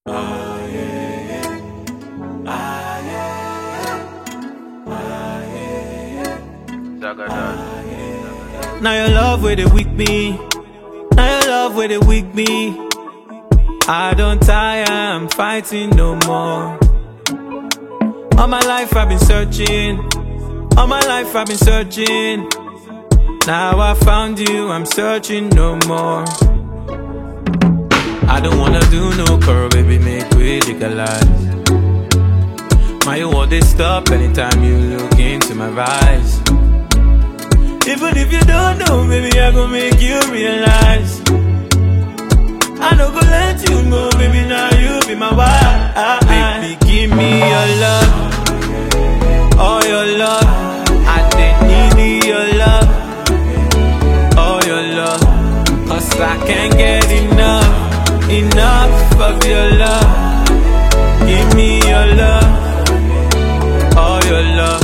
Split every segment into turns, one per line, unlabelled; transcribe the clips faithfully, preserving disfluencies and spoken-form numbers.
Ah, yeah, yeah. Ah, yeah, yeah. Ah, yeah, yeah. Now your love where they weak me. Now your love where they weak me. I don't tire, I'm fighting no more. All my life I've been searching. All my life I've been searching. Now I found you, I'm searching no more. I don't wanna do no curl, baby, make we legalize. My you want this stop anytime you look into my eyes. Even if you don't know, baby, I gon' make you realize. I don't go let you go, baby, now you be my wife. Baby, give me your love, all your love. I didn't need your love, all your love. Cause I can't get enough, enough of your love. Give me your love, all your love.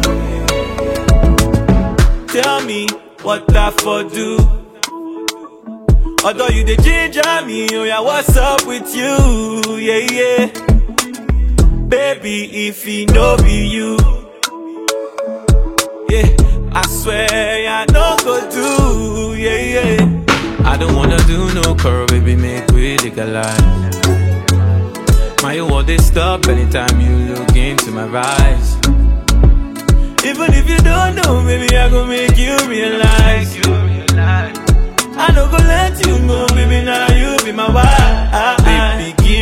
Tell me what I for do. Although you the ginger me, oh yeah, what's up with you? Yeah, yeah. Baby, if he no be you, yeah, I swear I no go do, yeah, yeah. I don't wanna do no curl, baby, make we legalize. My you want this stop anytime you look into my eyes. Even if you don't know, baby, I gon' make you realize. I don't go let you go, baby, now you be my wife. Baby, give